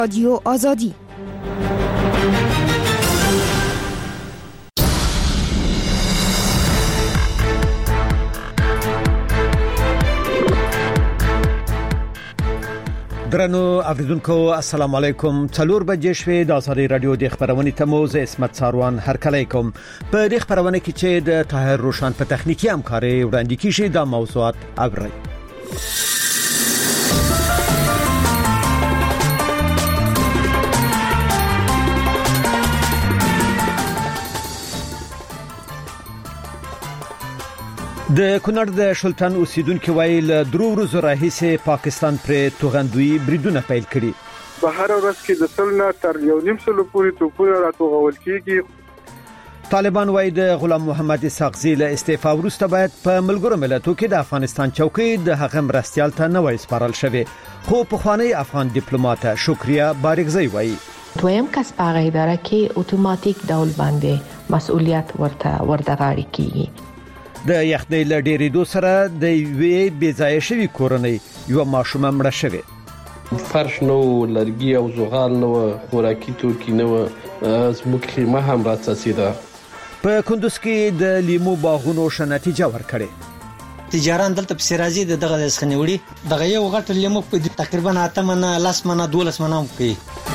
رادیو آزادی. درنو اوریدونکو السلام علیکم. 4 بجې شوې د آزادي رادیو د خبرونې تموز اسمت ساروان هرکلی کوم. په دې خبرونه کې چې د طاهر روشن په تخنیکی همکاري وړاندې کیږي د موضوعات اوري. د کونړ د شلتن اوسیدونکو ویل درو ورځې راهیسې پاکستان پر توغندوی بریدونه پیل کړي. بهر ورځ کې د سلنا تر 1.5 پورې توپونه راټوغول کیږي. طالبان وایي د غلام محمد اسحاقزي له استعفا وروسته باید په ملګرو ملتونو کې د افغانستان چوکۍ د هغه مرستيال ته نه وای سپارل شوی. خو په خوانی افغان ډیپلوماټ شکریا بارګزی وایي دویم کس په هغه اداره کې اتوماتیک ډول باندې مسؤلیت ورته کیږي. د یخنۍ له ډېرېدو سره د وی بېځایه شوی کورنۍ یو ماشومه مړه شوه. فرش نو لرګي او زغال نو خوراکي توکي نو زموږ خیمه هم راڅڅیده. په کندوز کې د لیمو باغونو ښه نتیجه ورکړې. تجاران دلته په سرازي دغه ځخنیوړي دغه یو غټ لیمو په تقریبا 8 منه 10 منه 12 منه کوي.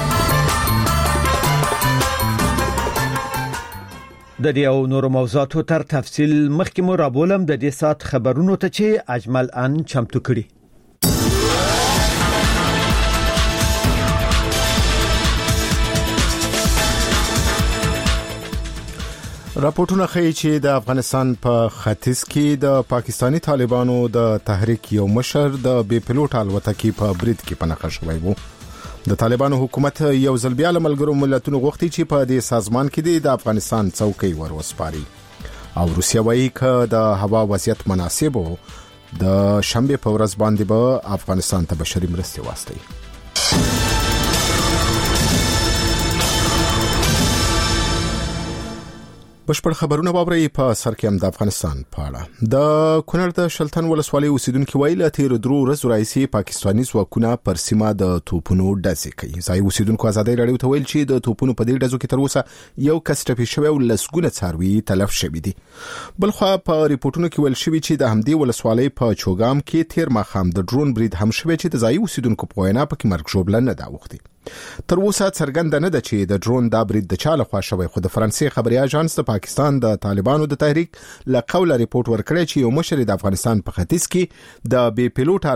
د دې او نور موضوعاتو تر تفصیل مخکې مو رابولم د دې سات خبرونو ته چې اجمل ان چمتو کړي. راپورټونه ښیي چې د افغانستان په ختیځ کې د پاکستانی طالبانو د تحریک یو مشر د بي پيلوټ الوتکې په برید کې پناه شوی وو. د طالبانو حکومت یو ځل بیا له ملګرو ملتونو غوښتي چې په دې سازمان کې د افغانستان څوکۍ وروسپاري او روسیا وایي چې د هوا وضعیت مناسب وو د شنبه په ورځ باندې به افغانستان ته بشري مرستې واستوي. بشپړ خبرونه باوري په سر کې هم د افغانستان په اړه. د کونړ د شلتن ولسوالۍ اوسیدونکو ویل تیر درو ورځې راځي پاکستاني ځواکونه پر سیمه د توپونو ډزې کوي. ځای اوسیدونکو آزادي رادیو ته ویل چې د توپونو په دې ډزو کې تر اوسه یو کس ټپي شوی او لسګونه څاروي تلف شوي دي. بلخو په ریپورتونو کې ویل شوی چې د همدې ولسوالۍ په چوغام کې تیر ماخام د ډرون برید هم شوی چې د ځای اوسیدونکو په وینا پکې مرګ ژوبله نه دا وختي. تر اوسه څرګنده نه ده چې د ډرون دا برید د چا لخوا شوی. خو د فرانسې خبري اژانس د پاکستان د طالبانو د تحریک له قوله ریپورت ورکړی چې یو مشر د افغانستان په ختیځ کې د بي پيلوټ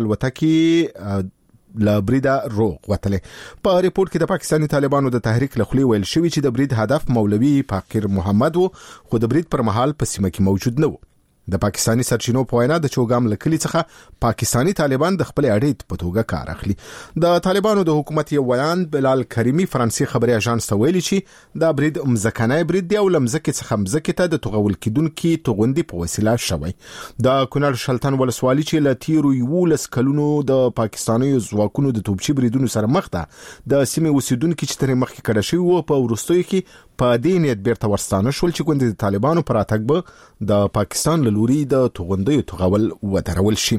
الوتکې له بریده روغ وتلې. په ریپورت کې د پاکستاني طالبانو د تحریک له خولي ویل شوی چې د برید هدف مولوي فقیر محمد وو خو د برید پر مهال په سیمه کې موجود نه و. د پاکستاني سرچینو په وینا د چوغام لکلي څخه پاکستاني طالبان د خپل اړیت په توګه کار اخلي. د طالبانو د حکومت یو ویان بلال کریمی فرانسې خبري اژانس ته ویلي چې دا برید مزکنای برید دی او لمزکه څخه مزکه ته د توغول کیدونکو توغندي په وسیله شوی. د کونړ شلتن ولسوالۍ چې لتیرو یو لس کلونو د پاکستاني ځواکونو د توپچی بریدونو سره مخ ده د سیمې اوسیدونکو چې تر مخکې کړه شوی وو په ورستوي کې په دې نیت بیرته ورستانه شول چې ګوند د طالبانو پر اتګ به د پاکستان لوري د توغندیو توغول ودرول شي.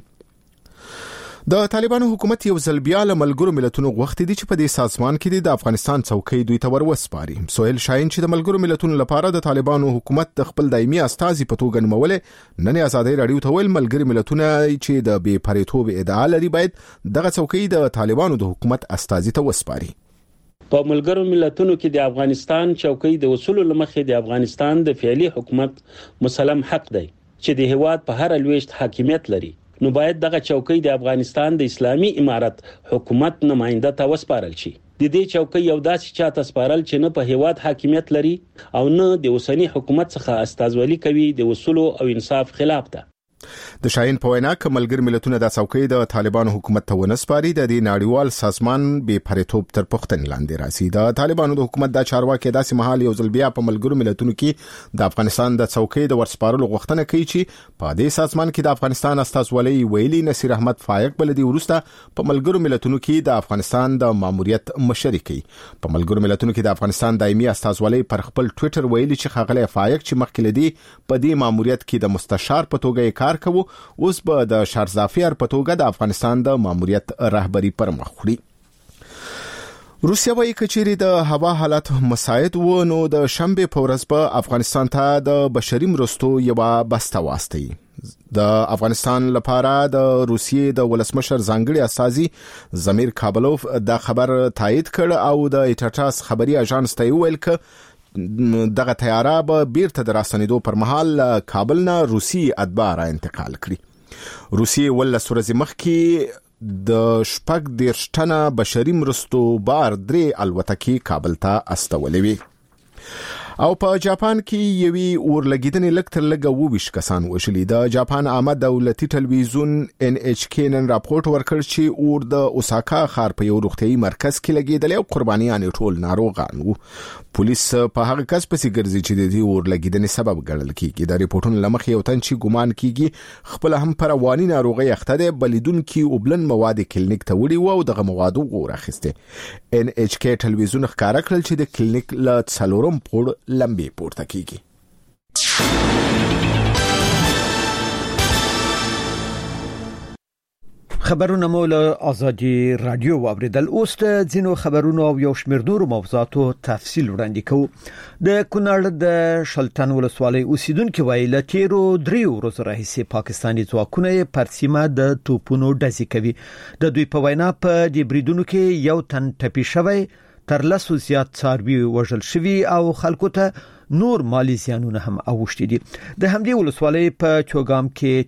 د طالبانو حکومت یو ځل بیا له ملګرو ملتونو غوښتي دي چې په دې سازمان کې د افغانستان څوکۍ دوی ته وروسپاري. سهیل شاهین چې د ملګرو ملتونو لپاره د طالبانو حکومت د خپل دایمي استازي په توګه نومولې نن آزادي رادیو ته ویل ملګري ملتونه چې د بې پریتوب ادعا لري باید دغه څوکۍ د طالبانو د حکومت استازي ته وسپاري. په ملګرو ملتونو کې د افغانستان چوکۍ د وصول لمخې د افغانستان د فعلی حکومت مسلم حق دی چې د هیواد په هر لويشت حاکمیت لري. نو باید دغه چوکۍ د افغانستان د اسلامي امارت حکومت نماینده ته وسپارل شي. د دې چوکۍ یو داسې چاته سپارل چې نه په هیواد حاکمیت لري او نه د اوسنی حکومت څخه استازولي کوي د وصول او انصاف خلاف ده. د شاهین په وینا کې ملګری ملتونه د څوکۍ د طالبانو حکومت ته ونسپاري د دې نړیوال سازمان بې پریتوب تر پښتن لاندې راځي. د طالبانو د حکومت د چارواکي داسې محل یو ځل بیا په ملګرو ملتونو کې د افغانستان د څوکۍ د ورسپارلو غوښتنه کوي چې په دې سازمان کې د افغانستان استازولي ویلي نصیر احمد فایق بلدي ورسته په ملګرو ملتونو کې د افغانستان د ماموریت مشري کوي. په ملګرو ملتونو کې د افغانستان دایمي استازولي پر خپل ټوئیټر ویلي چې خغلی فایق چې مخکې لدی په دې ماموریت کې د مستشار په توګه کار کوي اوس به د شارزافیر په توګه د افغانستان د ماموریت رهبری پر مخ وړي. روسیا وايي کچېری د هوا حالات مساعد و نو د شنبه په ورځ په افغانستان ته د بشري مرستو یو بسته واستي. د افغانستان لپاره د روسیې د ولسمشر ځانګړي استازي زمیر کابلوف د خبر تایید کړ او د ایټاټاس خبري اژانس ته ویل ک دغه طیاره به بیرته د راستنېدو پر مهال کابل نه روسي اتباع را انتقال کړي. روسیې ولس ورځې مخکې د شپږ دیرش ټنه بشري مرستو بار 3 الوتکې کابل ته استولې وي. او په جاپان کې یوي اورلګیدنې لکتر لګه 22 کسان وشلي. د جاپان عامه دولتي ټلویزیون NHK نن راپورټ ورکړ چې اور د اوساکا ښار په یو روغتيایي مرکز کې لګیدل او قربانیان ټول ناروغان وو. پولیس په هغه کس پسې ګرځي چې د دې اورلګیدنې سبب ګڼل کیږي. د ریپورتونو لمخې یو تن چې ګومان کیږي خپل هم پر رواني ناروغي اخته ده بلیدونکو وبلن مواد کلینیک ته وړي وو او دغه مواد اور اخیسته. NHK ټلویزیون ښکارا کړل چې د کلینیک له څلورم پوړ لمبي پورته کیږي. خبرونه مول ازادي رادیو واوریدل. اوس د ځینو خبرونو او یو شمېر نورو موضوعاتو تفصیل وړاندې کوو. د کونړ د شلتن ولسوالۍ اوسیدونکو ویل تیرو 3 ورځې راهیسې پاکستاني ځواکونه پر سیمه د توپونو ډزې کوي. د دوی په وینا په دې بریدونو کې یو تن ټپي شوی، تر لاسو زیات څاروي وژل شوي او خلکو ته نور مالی زیانونه هم اوښتي دي. د همدې ولسوالۍ په چوغام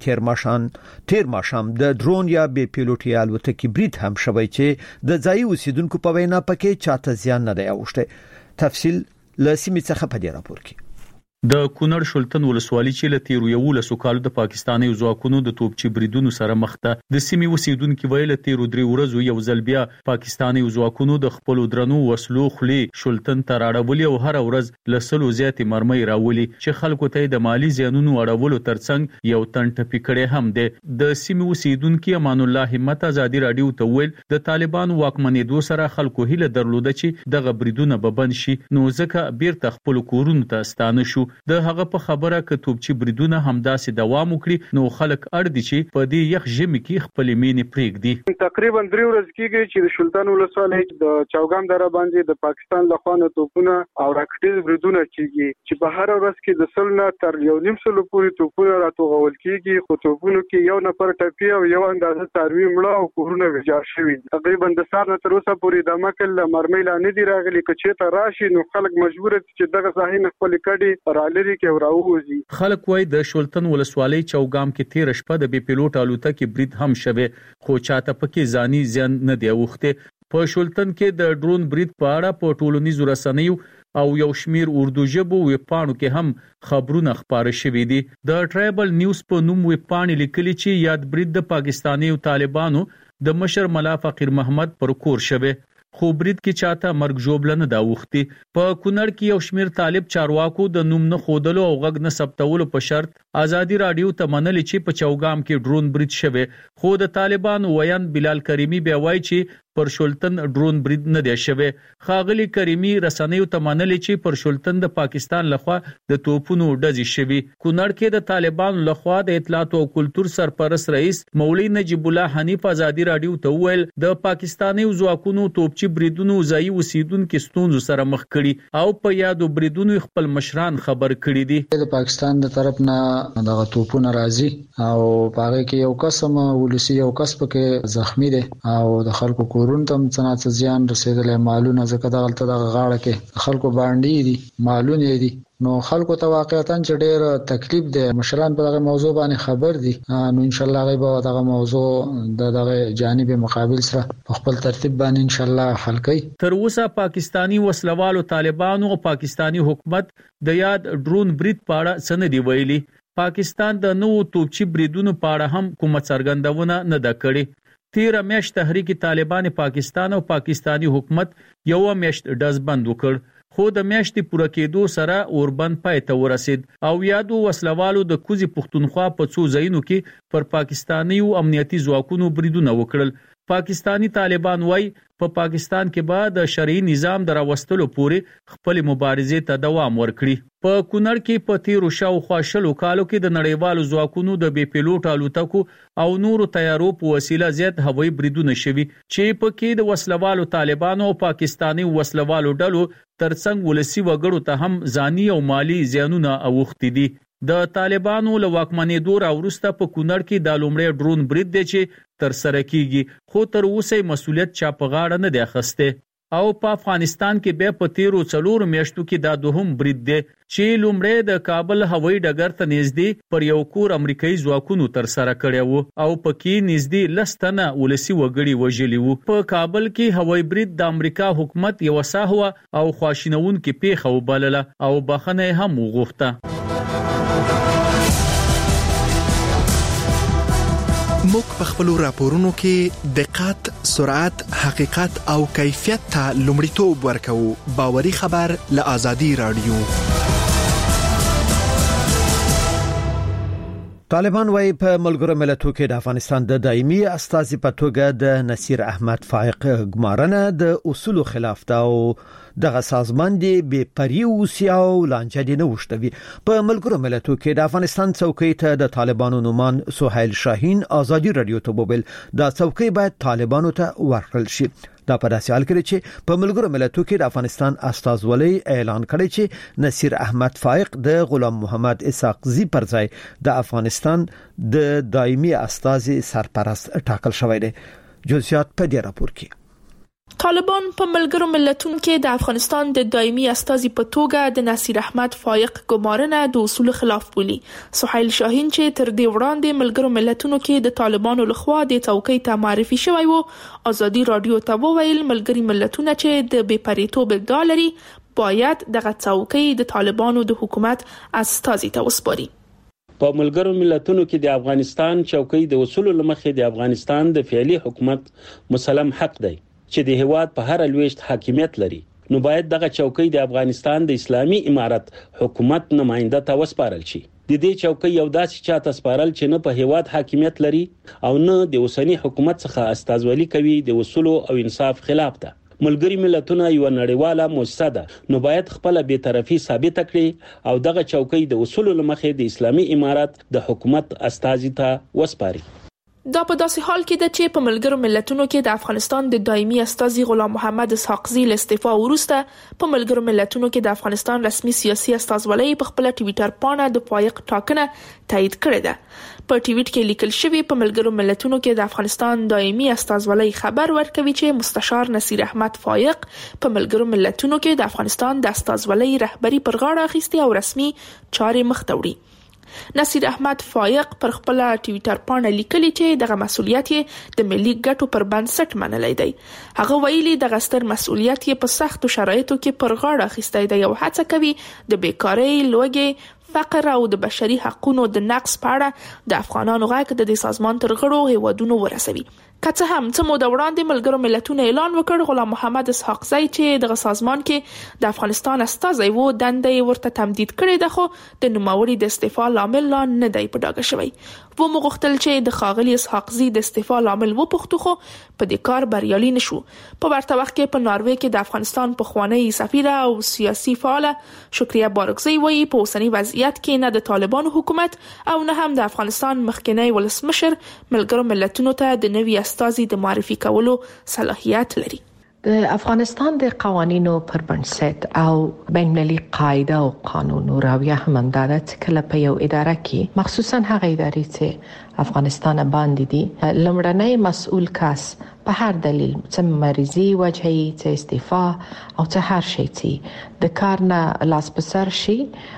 کې تیر ماشام د ډرون یا بي پیلوټي الوتکې برید هم شوی چې د ځایي اوسیدونکو په وینا پکې چاته زیان نه دی اوښتی. تفصیل له سیمې څخه په دې راپور کې. د کونړ شلتن ولسوالۍ چې له تیرو 11 کالو د پاکستاني ځواکونو د توپچي بریدونو سره مخ ده. د سیمې اوسیدونکو ویل تیرو 3 ورځې یو ځل بیا پاکستاني ځواکونو د خپل درنو وسلو خلی شلتن ته راړولې او هر ورځ لسلو زیاتې مرمۍ راولي چې خلکو ته د مالی زیانونو اړولو ترڅنګ یو تن ټپي کړي هم ده. د سیمې اوسیدونکو امان الله همت ازادي رادیو ته ویل د طالبانو واکمنېدو سره خلکو هیله درلوده چې دغه بریدونه به بند شي، نو ځکه بیرته خپل کورونو ته ستانه شو. د هغه په خبره ک توپچی بریدونه همداسې دوام وکړي، نو خلک اړ دي چې په دې یخ ژمي کې خپل مینې پرېږدي. تقریبا 3 ورځې کېږي چې د شلتن ولسوالۍ د چوغام دره باندې د پاکستان لخوا نه توپونه او راکټیز بریدونه کېږي چې په هر ورځ کې د سلنه تر 1.5 پورې توپونه راټوغول کېږي. خو توپونو کې یو نفر ټپي او یو اندازه څاروي مړه او کورونه ویجاړ شوي. تقریبا د سار نه تر اوسه پورې د مکل مرمۍ لا نه دی راغلي. که چېرته راشي نو خلک مجبور دي چې دغه ځای نه خپل کډي رالري کې وراوځي. خلک وای د شلتن ولسوالۍ چوغام کې تیر شپه د بي پیلوټ الوتکې برید هم شوه، خو چاته پکې ځاني زیان نه دی اوخته. په شلتن کې د ډرون برید په اړه په ټولنیزو رسنیو او یو شمیر اردو ژبو ویبپاڼو کې هم خبرونه خبره شوې دي. د ټرایبل نیوز په نوم ویبپاڼې لیکلي چې یاد برید د پاکستاني او طالبانو د مشر ملا فقیر محمد پر کور شوه، خو برید کې چاته مرګ جوړل نه دا وختي. په کونړ کې یو شمیر طالب چارواکو د نوم نه خودلو او غږ نه ثبتولو په شرط ازادي رادیو ته منل چې په چوغام کې ډرون برید شوه، خو د طالبانو ویان بلال کریمی بیا وایي چې پر شلتن ډرون برید نه دی شوه. خاغلی کریمی رسنیو ته منل چې پر شلتن د پاکستان لخوا د توپونو ډزې شوي. کونړ کې د طالبانو لخوا د اطلاعات او کلتور سرپرست رئیس مولوی نجیب الله حنیف ازادي رادیو ته ویل د پاکستاني ځواکونو توپچي بریدونو ځای اوسیدونکو ستونزو سره مخ کړي او په یادو بریدونو خپل مشران خبر کړي دي. د پاکستان د طرف نه دغه توپونه راځي او پاره کې یو قسم ولسی یو کس پکې زخمی دي او د خلکو کورون تم څنګه زیان رسیدلې مالونه ځکه دغه غاړه کې خلکو باندې دي مالونه دي. نو خلکو ته واقعیتاً چې ډېر تکلیف دی. مشران په دغه موضوع باندې خبر دي، نو ان شاء الله غي به دغه موضوع دغه جانب مقابل سره په خپل ترتیب باندې ان شاء الله حل کوي. تر اوسه پاکستاني وسلوالو طالبانو او پاکستاني حکومت د یاد ډرون برید په اړه څه دی ویلي. پاکستان د نو توپچي بریدونو په اړه هم کومه څرګندونه نه ده کړې. 13 میاشت تحریک طالبان پاکستان او پاکستاني حکومت یو میاشت ډز بند وکړ، خو د میاشتې پوره کېدو سره اوربند پای ته ورسید او یادو وسلوالو د کوزي پښتونخوا په څو ځایونو کې پر پاکستاني او امنیتي ځواکونو بریدونه وکړل. پاکستانی طالبان وای په پاکستان کې به د شرعي نظام دراوستلو پورې خپل مبارزې ته دوام ورکړي. په کونړ کې په تیرو شاوخوا شلو کالو کې د نړیوالو ځواکونو د بې پیلوټ الوتکو او نورو تیارو په وسیله زیات هوایي بریدونه شوي چې په کې د وسلوالو طالبانو او پاکستانی وسلوالو ډلو ترڅنګ ولسی وګړو ته هم ځاني او مالی زیانونه اوښتي دي. د طالبانو له واکمنېدو راوروسته په کونړ کې د لومړی ډرون برید دی چې تر سره کیږي، خو تر اوسه مسؤلیت چا په غاړه نه دی اخیسته او په افغانستان کې به په تیرو 4 میاشتو کې دا دوهم برید دی چې لومړی د کابل هوایي ډګر ته نږدې پر یو کور امریکایي ځواکونو تر سره کړی وو او پکې نږدې لستنه ولسی وګړي وژلي وو. په کابل کې هوایي برید د امریکا حکومت یو ساهوه او خواشینونکې پیښه وبلله او بخنه هم وغوښته. موږ په خپل راپورونو کې دقت، سرعت، حقیقت او کیفیت ته لومړیتوب ورکوو. باوري خبر له آزادي رادیو. طالبان وايي په ملګرو ملتونو کې د افغانستان د دایمي استازي په توګه د نصیر احمد فائق ګمارنه د اصولو خلاف ده او دغه سازمان دی بے پری اوسي او لانجه دي نه وشتوي. په ملګرو ملتونو کې د افغانستان څوکۍ ته د طالبانو نومان سهیل شاهین آزادي رادیو ته وویل دا څوکۍ باید طالبانو ته ورکړل شي. دا په داسې حال کې چې په ملګرو ملتونو کې د افغانستان استازولۍ اعلان کړی چې نصیر احمد فائق د غلام محمد اسحاقزي پر ځای د افغانستان د دایمي استازي سرپرست ټاکل شوی دی. جزئیات په دې راپور کې. طالبان په ملګرو ملتونو کې د افغانستان د دایمي استازي په توګه د نصیر احمد فائق ګمارنه د اصول خلاف بولي. سهیل شاهین چې تر دې وړاندې ملګرو ملتونو کې د طالبانو لخوا د څوکۍ ته معرفي شوی وو، آزادي رادیو ته وویل ملګری ملتونه چې د بې پریتوب ادعا لري باید دغه څوکۍ د طالبانو د حکومت استازي ته وسپاري. په ملګرو ملتونو کې د افغانستان چوکۍ د اصول لمخې د افغانستان د فعلی حکومت مسلم حق دی چې د هیواد په هر لويشت حاکمیت لري، نو باید دغه چوکۍ د افغانستان د اسلامي امارت حکومت نماینده ته وسپارل شي. د دې چوکۍ یو داسې چاته سپارل چې نه په هیواد حاکمیت لري او نه د اوسنی حکومت څخه استازولي کوي د اصول او انصاف خلاف ده. ملګری ملتونه یو نړیواله مؤسسه ده، نو باید خپل بی‌طرفي ثابت کړي او دغه چوکۍ د اصول لمخې د اسلامي امارت د حکومت استازي ته وسپاري. دا په داسې حال کې ده چې په ملګرو ملتونو کې د افغانستان د دایمي استازي غلام محمد اسحاقزي له استعفا وروسته په ملګرو ملتونو کې د افغانستان رسمي سیاسي استازولۍ په خپل ټویټر پاڼه د فائق ټاکنه تایید کړې ده. په ټویټ کې لیکل شوی په ملګرو ملتونو کې د افغانستان دایمي استازولۍ خبر ورکوي چې مستشار نصیر احمد فائق په ملګرو ملتونو کې د افغانستان د استازولۍ رهبری پر غاړه اخیستي او رسمي چارې مخ ته وړي. نصیر احمد فائق پر خپل ټویټر پاڼه لیکلي چې دغه مسؤلیت د ملي ګټو پر بنسټ منلای دی. هغه ویلي دغه ستر مسؤلیت په سختو شرایطو کې پر غاړه اخیستی دی او هڅه کوي د بیکارۍ، لوږې، فقر او د بشري حقوقو د نقض په اړه د افغانانو غږ د سازمان تر غړو هیوادونو ورسوي. که څه هم څه موده وړاندې ملګرو ملتونو اعلان وکړ غلام محمد اسحاقزي چې د سازمان کې د افغانستان استازی وو دندې ورته تمدید کړي ده، خو د نوموړي د استعفا لامل لا نه دی په ډاګه شوی. و مغختل چې د خاغلی اسحاقزي د استعفا لامل و پختو خو په دې کار بریالي نشو. په ورته وخت کې په ناروې کې د افغانستان پخوانی سفیره او سیاسي فعاله شکریه بارکزی وایي په اوسنی وضعیت کې نه د طالبانو حکومت او نه هم د افغانستان مخکنی ولسمشر ملګرو ملتونو ته د نوي استازي د معرفي کولو صلاحیت لري. د افغانستان د قوانینو پر بنسټ او بین‌المللي قاعده او قانون او رویه هم همداده چې کله په یو اداره کې مخصوصا هغه ادارې چې افغانستان باندې دي لمړنی مسؤل کس په هر دلیل چې مریضي وجهي چې استعفا او چې هر شي چې د کار نه لاس په سر شي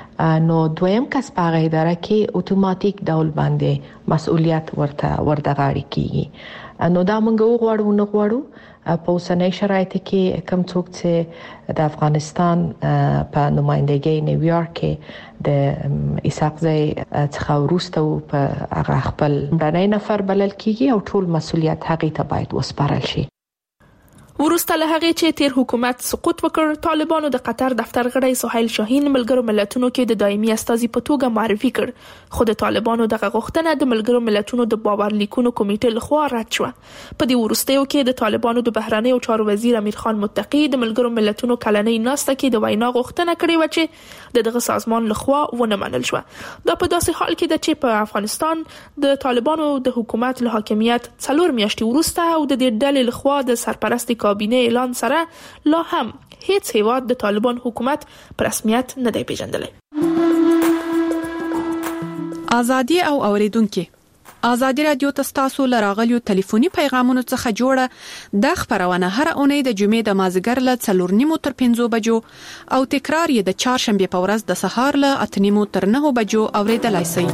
نو دویم کس په هغه اداره کې اتوماتیک ډول باندې مسؤلیت ورته غاړه کیږي. نو دا موږ وغواړو نه غواړو په اوسنۍ شرایطو کې کوم څوک چې د افغانستان په نمائندګۍ نیویارک کې د اسحاقزي څخه وروسته په هغه خپل مړنی نفر بلل کیږي او ټول مسؤلیت هغه ته باید وسپارل شي. ورسته له هغه چې تیر حکومت سقوط وکړ، طالبانو د قطر دفتر غړی سهیل شاهین ملګرو ملتونو کې د دایمي استازي په توګه معرفي کړ، خو د طالبانو دغه غوښتنه د ملګرو ملتونو د باور لیکونو کمیټې لخوا رد شوه. په دې وروستیو کې د طالبانو د بهرنیو چارو وزیر امیر خان متقی د ملګرو ملتونو کلنۍ ناسته کې د وینا غوښتنه کړې و چې دغه سازمان لخوا ونه منل شوه. دا په داسې حال کې ده چې په افغانستان د طالبانو د حکومت له حاکمیت 4 میاشتې وروسته او د دې ډلې لخوا د سرپرست کابینه اعلان سره لا هم هیڅ هیواد د طالبان حکومت په رسمیت نه دی پیژندلی. ازادي او اوریدونکو ازادي رادیو تاسو لراغلیو ټلیفوني پیغامونو څخه جوړه د خبرونه هر اونۍ د جمعې د مازیګر له 4:30 تر 5 بجو او تکرار یې د چهارشنبه په ورځ د سهار له 8:30 تر 9 بجو اوریدلای شئ.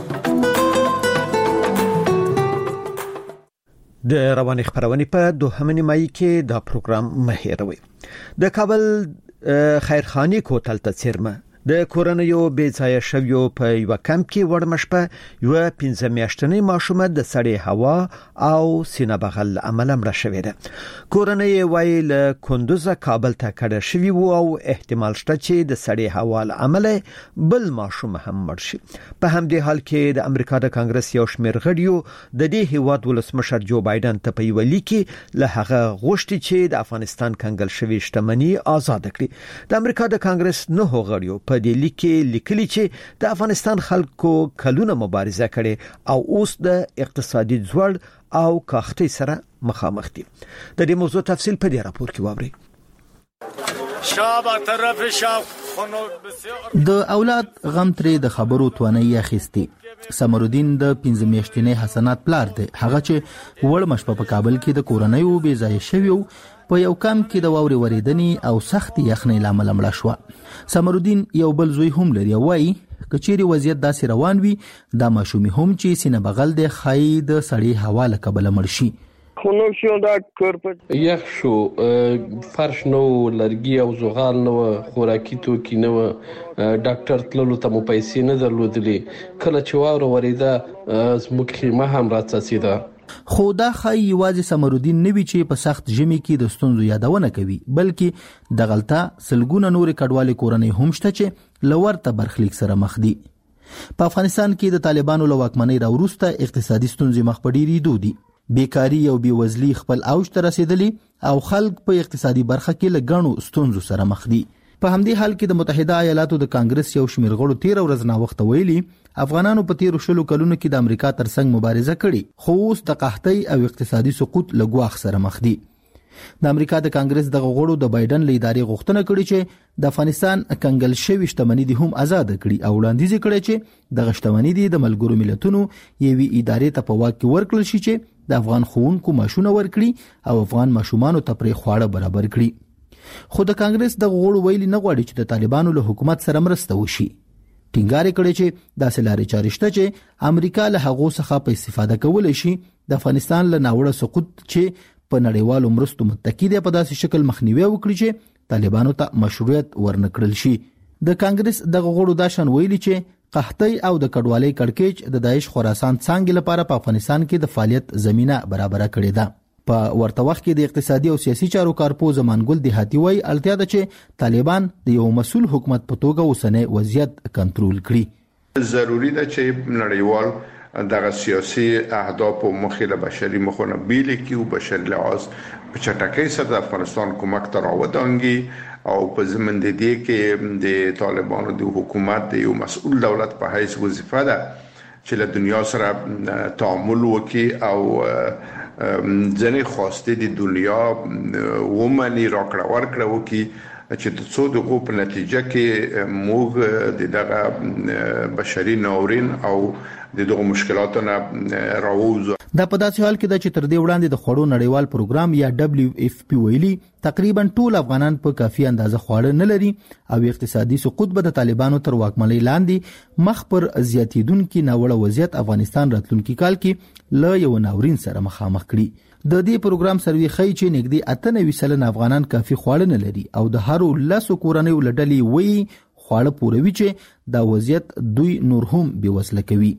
د رواني خبرونه په 2 مای کې دا پروګرام مهیروي. د کابل خیرخانی کوتل ته چیرمه د کورونیو بیځای شویو په یو کمپ کې ورمشپه یو 15 میاشتنی ماشومه د سړی هوا او سینه بغل عمل امر شوې ده. کورنۍ وایي له کندوز کابل ته کډه شوی وو او احتمال شته چې د سړی هوا عمل بل ماشوم هم مړ شي. په همدې حال کې د امریکا د کانګرس یو شمېر غړیو د دې هیواد ولسمشر جو بایدن ته په یو لیک له هغه غوښتي چې د افغانستان کنګل شوی شتمنۍ آزاد کړي. د امریکا د کانګرس نه غړیو په دې لیکلي چې د افغانستان خلکو کلونه مبارزه کړي او اوس د اقتصادي ځوړ او کاختي سره مخامخ دي. د دې موضوع تفصیل په دې راپور کې واورئ. د اولاد غم ترې د خبرو توانایي اخیستي. سمرودین د 15 میاشتنی حسنات پلار دی، هغه چې وړ مشپ په کابل کې د کورنۍ او بې ځای شویو په یو کم کې د واوري وریدنې او سخت یخنۍ لامل مړه شو. سمرودین یو بل زوی هم لري، وایي کچېری وضعیت داسې روان وي دا ماشومي هم چې سینه بغل د خای د سړی هوا له کبله مړ شي. خونو شو دا کورپټ یخ شو، فرش نو، لرګي او زغال نو، خوراکي توکي نو، ډاکټر تللو ته مو پیسې نه درلودلې. کله چې واوره وریده زموږ خیمه هم راڅڅیده. خو دا خای یوازې سمرودین نوي چې په سخت ژمي کې د ستونزو یادونه کوي، بلکې د غلطه سلګونه نور کډوالي کورنۍ هم شته چې لورته برخلیک سره مخ دي. په افغانستان کې د طالبانو له واکمنۍ راوروسته اقتصادي ستونزې مخ په ډیرېدو دي. بیکاری او بیوزلي خپل اوج ته رسیدلي او خلک په اقتصادي برخه کې له غنو ستونزو سره مخ دي. په همدې حال کې د متحده ایالاتو د کانګرس یو شمېر غړو 13 ورځې نه وخت ویلي افغانانو په 13 شلو کلونو کې د امریکا ترڅنګ مبارزه کړې، خو اوس د قحطۍ او اقتصادي سقوط له ګواښ سره مخ دي. د امریکا د کانګرس د غړو د بایدن له ادارې غوښتنه کړې چې د افغانستان کنګل شوی شتمنۍ دي هم آزاد کړي او وړاندیز کړي چې د غشتمنۍ دي د ملګرو ملتونو یوې ادارې ته په واک کې ورکړل شي چې د افغان خوونکو ماشونه ورکړي او افغان ماشومانو ته پرې خواړه برابر کړي. خو د کانګرس د غړو ویلي نه غواړي چې د طالبانو له حکومت سره مرسته وشي. ټینګار کړي چې داسې لارې چارې شته چې امریکا له هغو څخه په استفاده کولای شي د افغانستان له ناوړه سقوط چې په نړیوالو مرستو متکی دی په داسې شکل مخنیوي وکړي چې طالبانو ته مشروعیت ورنکړل شي. د کانګرس د غړو دا شان ویلي چې قحطۍ او د کډوالۍ کړکېچ د داعش خراسان څنګه لپاره په افغانستان کې د فعالیت زمينه برابر کړې ده. په ورته وخت کې د اقتصادي او سیاسي چارو کارپوز زمانګل دیهاتی وای اړتیا ده چې طالبان د یو مسؤل حکومت په توګه اوسنۍ وضعیت کنټرول کړي. ضروری ده چې نړیوال دغه سیاسي اهداف او مخاله بشري مخونه بیل کی او بشري لحاظ په چټکۍ سره د افغانستان کومک تر راوړانګي او په زمند دي کې د طالبانو د حکومت د یو مسؤل دولت په حیث وظیفه ده چې له دنیا سره تعامل وکړي او ځنې خواسته د دنیا ومني راکړه ورکړه وکړي چې د څو دغه په نتیجه کې موږ د دغه بشري ناورین او دغه مشکلاتونه راوځو. دا په داسې حال کې د چې تر دې وړاندې د خوړو نړیوال پروګرام یا WFP ویلي تقریبا ټول افغانان په کافي اندازه خواړه نه لري او اقتصادي سقوط به د طالبانو تر واکمنۍ لاندې مخ پر زیاتیدونکو ناوړه وضعیت افغانستان راتلونکي کال کې له یو ناورین سره مخامخ کړي. د دې پروګرام سروي خی چې نږدې 98% افغانان کافي خواړه نه لري او د هرو لاسو کورنۍ ولډلې وی خواړه پوروي چې دا وضعیت دوی نور هم بې وسله کوي.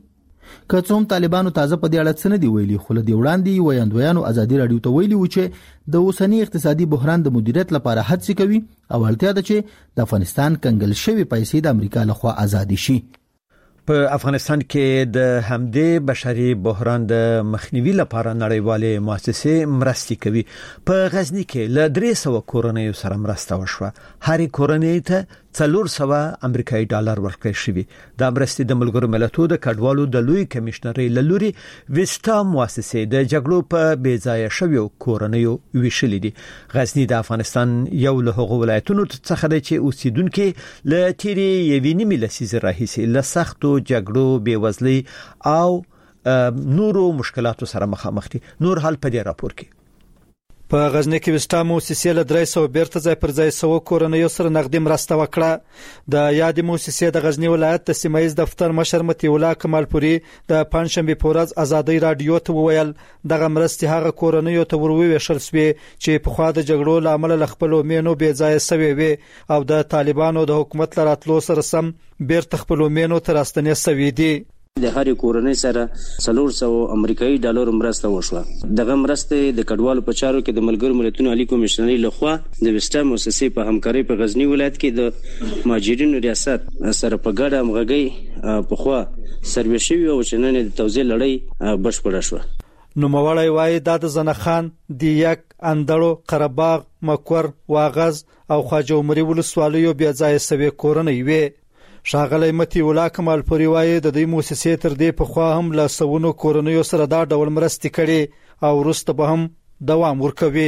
که څوم طالبانو تازه په دې اړه څه نه دی ویلي، خو له دې وړاندې ویاندویانو ازادي رادیو ته ویلي و چې د اوسنی اقتصادي بحران د مدیریت لپاره هڅې کوي او اړتیا ده چې د افغانستان کنګل شوی پیسې د امریکا لخوا آزاد شي. په افغانستان کې د همدې بشري بحران د مخنیوي لپاره نړیوالې مؤسسې مرستې کوي. په غزنی کې له 300 کورنیو سره مرسته وشوه. هر کورنۍ ته 400 امریکایي ډالر ورکړل شوی. د مرستې د ملګرو ملتونو د کډوالو د لوی کمشنرۍ لوري وستا مؤسسې د جګړو په بیځای شویو کورنیو ویشلې دي. غزنی د افغانستان یو له هغو ولایتونو څخه دی چې اوسیدونکو له تیری یوې نیمې لسیزې راهیسې له سختو جګړو، بیوزلۍ او نورو مشکلاتو سره مخامخ دي. نور حال په دې راپور کې. په غزنی کې وستا مؤسسې له 300 بیرته ځای پر ځای 100 کورنیو سره نقدي مرسته وکړه. د یاد مؤسسې د غزنی ولایت د سیمایي دفتر مشر متي الله کمالپوري د پنځشنبه په ورځ ازادي رادیو ته وویل دغه مرستې هغه کورنیو ته وروویشل شوې چې په خوا د جګړو لامل لخپلو مینو بې ځای سوي وي او د طالبانو د حکومت لراتلو سره سم بیرته خپلو مینو تر راستنې سوي دي. د هرې کورنۍ سره 400 امریکایي ډالر مرسته وشوه. دغه مرسته د کډوالو په چارو کې د ملګرو ملتونو عالی کمشنرۍ لخوا د وستا مؤسسې په همکارۍ په غزنی ولایت کې د مهاجرینو ریاست سره په ګډه همغږي په خوا سروې شوی او چې نن د توزیع لړۍ بشپړه شوه. نوموړی وایي د زنخان، دیک، اندړو، قرهباغ، مکور، واغز او خواجه عمري ولسوالیو بیا ځای سوي کورنۍ وي. ښاغلی متي الله کمالپوري وایي د دې مؤسسې تر دې په خوا هم له سونو کورنیو سره دا ډول مرستې کړي او وروسته به هم دوام ورکوي.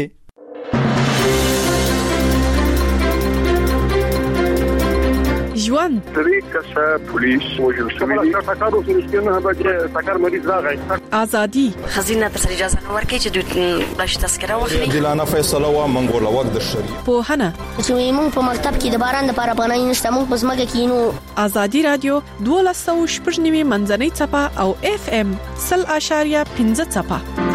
ژوند طریقه پولیس وجل شوی تاکارو سرشتنه به تاکار مریض راغی. ازادي خزینه تر اجازه نه ورکړي چې د باش تذکره واخلي. دلانه فیصله و منګول وخت د شریعت په هنه چې موږ په مکتب کې د باران د لپاره پناه نشته، موږ په ځمکه کې نو. ازادي رادیو 1290 منځنۍ چپه او اف ام 0.5 چپه.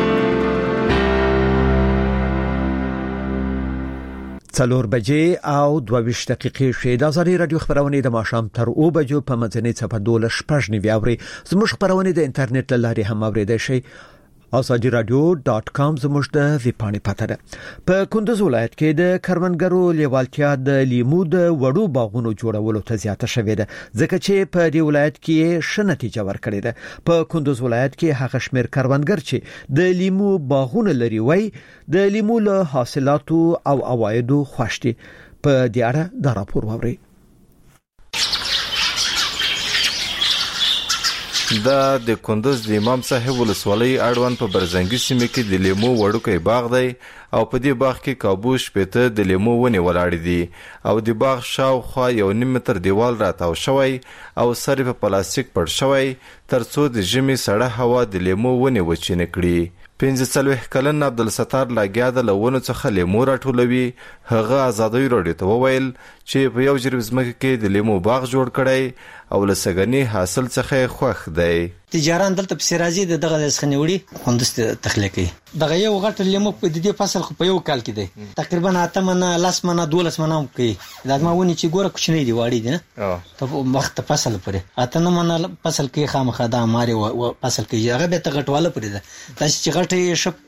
4 بجې او 22 دقیقې شوې. د ازادي رادیو خبرونه د ماښام تر 2 بجو په منځنۍ چپه 12:15 اوري. زموږ خبرونه د انټرنیټ له لارې هم اوریدای شئ. azadiradio.com زموږ د ویبپاڼې پته ده. په کندوز ولایت کې د کروندګرو لیوالتیا د لیمو د وړو باغونو جوړولو ته زیاته شوې ده، ځکه چې په دې ولایت کې ښه نتیجه ورکړې ده. په کندوز ولایت کې هغه شمیر کروندګر چې د لیمو باغونه لري وای د لیمو له حاصلاتو او عوایدو خوښ دي. په دې اړه دا راپور ووري. د کندوز د امام صاحب ولسوالۍ اړوند په برزنګي سیمه کې د لیمو وړوکی باغ دی او په دې باغ کې کابوش پته د لیمو ونې ولاړې دي او د باغ شاوخوا 1.5 متر دیوال راتاو شوی او سر په پلاستیک پړ شوی ترڅو د ژمي سړه هوا د لیمو ونې وچینه کړي. 45 کلن عبدالستار لاګیا د لونو څخه لیمو راټولوي. هغه ازادي رادیو ته وویل چې په یو جریب ځمکه کې د لیمو باغ جوړ کړي او لسګنی حاصل څخه خوښ دی. تجاران دلته په سرازي دغه ځخنیوړي خوندست تخلیقي دغه یو غټ لیمو په دې فصل په یو کال کې دی تقریبا 8 منه 10 منه 12 منه کوي. دا ما ونی چې ګوره کوچنی دی واړی دی نه ته وخت فصل پرې 8 منه فصل کې خامخا دا ماري فصل کې هغه به تغټواله پرې ده. تاسو چې غټي شپ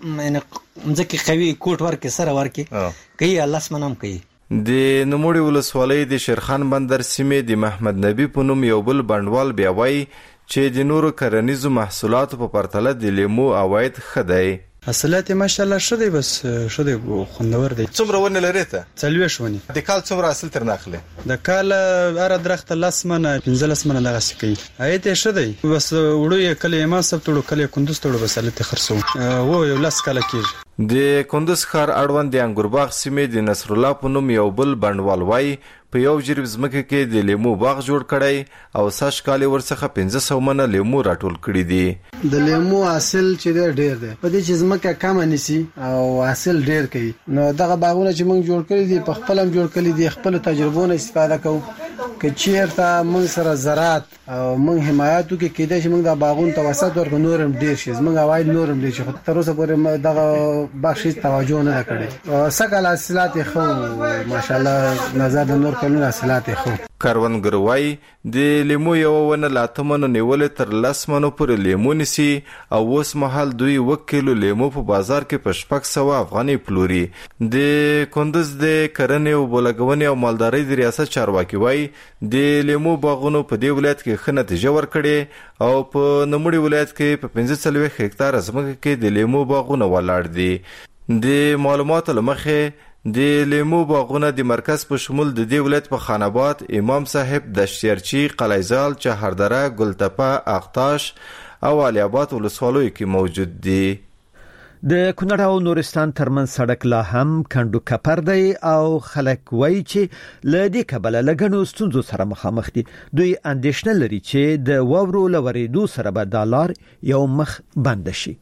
ځکه قوي کوټ ورکه سره ورکه کوي الله سمنام کوي. د نوموړي ولسوالۍ د شیرخان بندر سیمې د محمد نبی په نوم یو بل بندوال بیا وایي چې د نورو کرنیزو محصولاتو په پرتله د لیمو عواید ښه دی. حاصلات ماشاءالله ښه دی، بس ښه دی، خوندور دی. څومره ونه لري ته؟ 40 ونې. د کال څومره حاصل تر ناخله؟ د کال اره درخت 10 منه 15 منه دغه سکی. ایته ښه دی، بس وړو یې کله ما سب ټولو کله کندوز ټولو بس الته خرڅو. وو یو لاس کال کېږي. د کندوز ښار اړوند د انګورباغ سیمې د نصر الله په نوم یو بل بندوال وای په یو جریب ځمکه کې د لیمو باغ جوړ کړی او ساش کال ورڅخه 500 منه لیمو راټول کړی دي. د لیمو حاصل چې ډیر دی په دې چې ځمکه کم نسی او حاصل ډیر کوي. نو دغه باغونه چې موږ جوړ کړی دي په خپل هم جوړ کړی دي، خپل تجربو نه استفاده کوو. که چیرته موږ سره زراعت او موږ حمایت وکړو کېدای شي موږ د باغونو توسط ورکړو نورم ډیر شي، موږ عواید نورم ډیر شي. تر اوسه پورې دغه بخشي توجه نه کړې. سکه حاصلات خو ماشاءالله نظر د نور کلونو حاصلات خو. کاروانګر وایي د لیمو یو ونه له 8 منو نیولې تر 10 منو پورې لیمو نیسي او اوس مهال دوی 1 کیلو لیمو په بازار کې په 600 افغانۍ پلوري. د کندوز د کرنې او بولګونې او مالدارۍ د ریاست چارواکي وایي د لیمو باغونو په دې ولایت کې ښه نتیجه ورکړې او په نوموړي ولایت کې په 45 هکتار ځمکه کې د لیمو باغونه ولاړ دي. د معلوماتو له مخې د لیمو باغونه د مرکز په شمول د دې ولایت په خان آباد، امام صاحب، دشتیرچی، قلیزال، چهاردره، ګلتپه، اقتاش او علي آباد ولسوالیو کې موجود دي. د کونړ او نورستان ترمن سړک لا هم کندو کپر دی او خلک وایي چې له دې کبله لګنو ستونزو سره مخامخ دي. دوی اندېښنه لري چې د واورو لورېدو سره به دا لار یو مخ بند شي.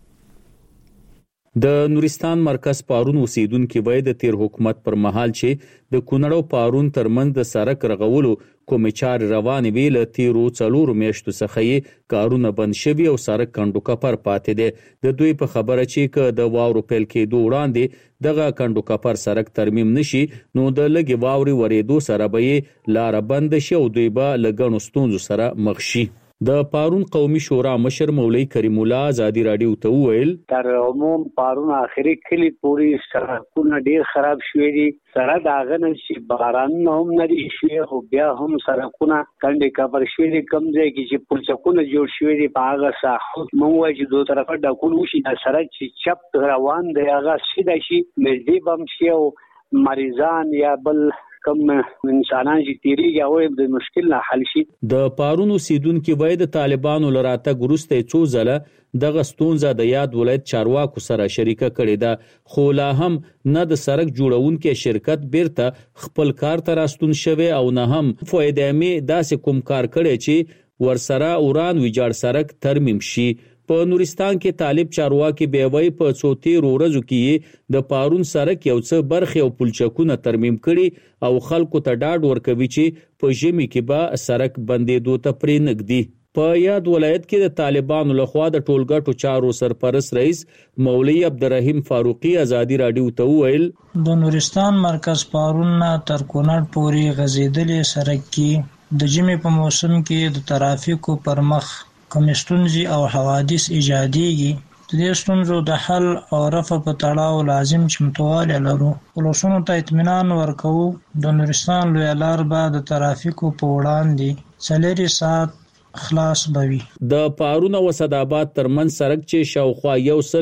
د نورستان مرکز پارون اوسیدونکو وایي د تیر حکومت پر مهال چې د کونړ او پارون ترمن د سړک رغولو کومې چارې روانې وي، له تیرو 4 میاشتو څخه یې کارونه بند شوي او سړک کندو کپر پاتې دی. د دوی په خبره چې که د واورو پیل کېدو وړاندې دغه کندو کپر سړک ترمیم نشي نو د لږې واورې ورېدو سره به یې لاره بند شي او دوی به له ګڼو ستونزو سره مخ شي. د پارون قومي شورا مشر مولوي کریم الله ازادي رادیو ته وویل تر عموم پارون اخري کلی پوری سړکونه ډیر خراب شوي دي. سره داغه نه چې باران هم نه دي شوي خو بیا هم سړکونه کندې کبر شوي دي. کم ځای کې چې پلچکونه جوړ شوي دي په هغه ساحو مونږ وایي چې دوه طرفه ډاکول وشي دا سړک چې چپ روان دی هغه سیده شي نږدې بم شي او مریضان یا بل کم انسانان چې تیریږي او د مشکل نه حل شي. د پارون اوسیدونکو وایي د طالبانو لراته ګروسته څو ځله دغه ستونزه د یاد ولایت چارواکو سره شریکه کړې ده خو لا هم نه د سړک جوړونکو شرکت بیرته خپل کار ته راستون شوی او نه هم فائدې داسې کوم کار کړي چې ورسره اوران ویجاړ سړک ترمیم شي. په نورستان کې طالب چارواکي بیوي په 113 ورځو کې د پارون سړک یو څه برخه او پلچکونه ترمیم کړي او خلکو ته ډاډ ورکوي چې په ژمي کې به سړک بندېدو ته پرې نږدې. په یاد ولایت کې د طالبانو لخوا د ټولګټو چارو سرپرست رئیس مولوي عبدالرحیم فاروقي ازادي رادیو ته وویل د نورستان مرکز پارون نه تر کونړ پورې غځېدلې سړک کې د ژمي په موسم کې د ترافیکو پر مخ کوم ستونزې او حوادث ایجادېږي. د دې ستونزو د حل او رفع په تړاو لازم چمتووالی لرو. ولسونو ته اطمینان ورکوو د نورستان لویه لار به د ترافیکو په وړاندې 4 ساعت خلاص بوي. د پارون او اسداباد ترمن سړک چې شاوخوا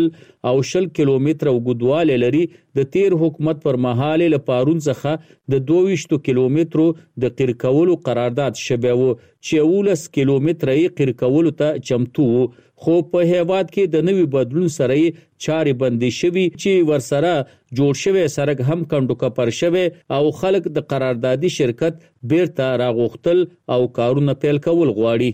120 کیلومتره وګدواله لري د تیر حکومت پر مهال له پارون څخه د 22 کیلومترو د قیر کولو قرارداد شوی و چې 19 کیلومتره یې قیر کولو ته چمتو و خو په هیواد کې د نوي بدلون سره چارې بندي شوي چې ورسره جوړ شوی سړک هم کندو کپر شوی او خلک د قراردادي شرکت بیرته راغوښتل او کارونه پیل کول غواړي.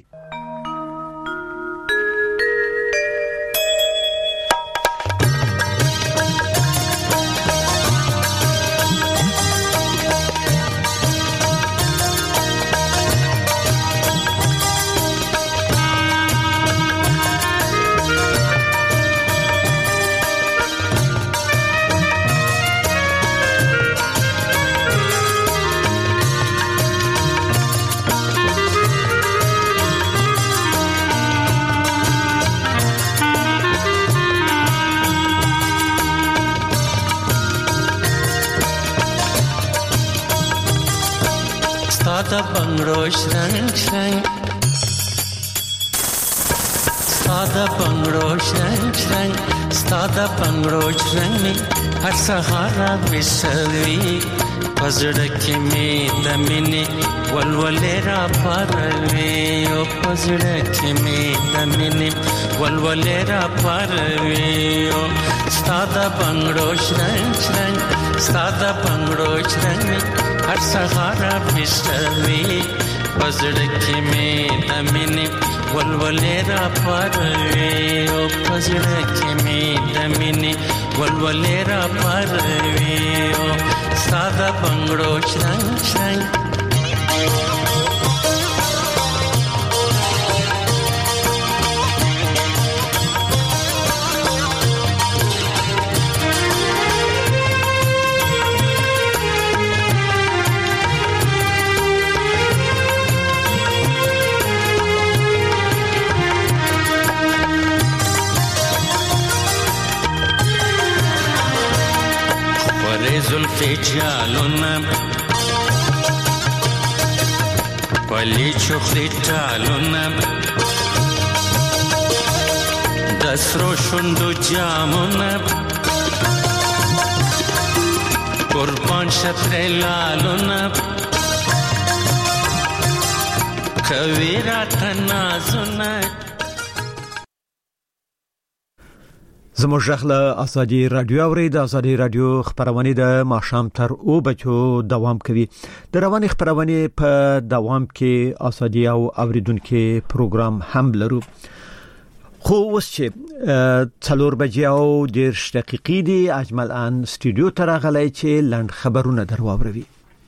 Stada bangro shrang shrang, stada bangro shrang shrang, stada bangro shrang me har sahara visavi, pazdak me damine walwalera parve, o pazdak me damine walwalera parve, o stada bangro shrang shrang, stada bangro shrang me har sahara visavi, pazdak me damine walwalera parve, o pazdak me damine walwalera parve, o sada bangro shrang shrang. جالونه پلی چخلی ټالونه د سرو شونډو جامونه قربان شتر لالونه کوي راته نازونه. زموږ ژغله ازادي رادیو اوري د ازادي رادیو خبرونه د ماښام تر 2 بجو دوام کوي. د رواني خبرونه په دوام کې ازادي او اوریدونکو پروګرام هم لرو. خو اوس چې 4 بجې او 10 دقیقې دي اجمل ان سټوډیو ته راغلی چې لند خبرونه درواوروي.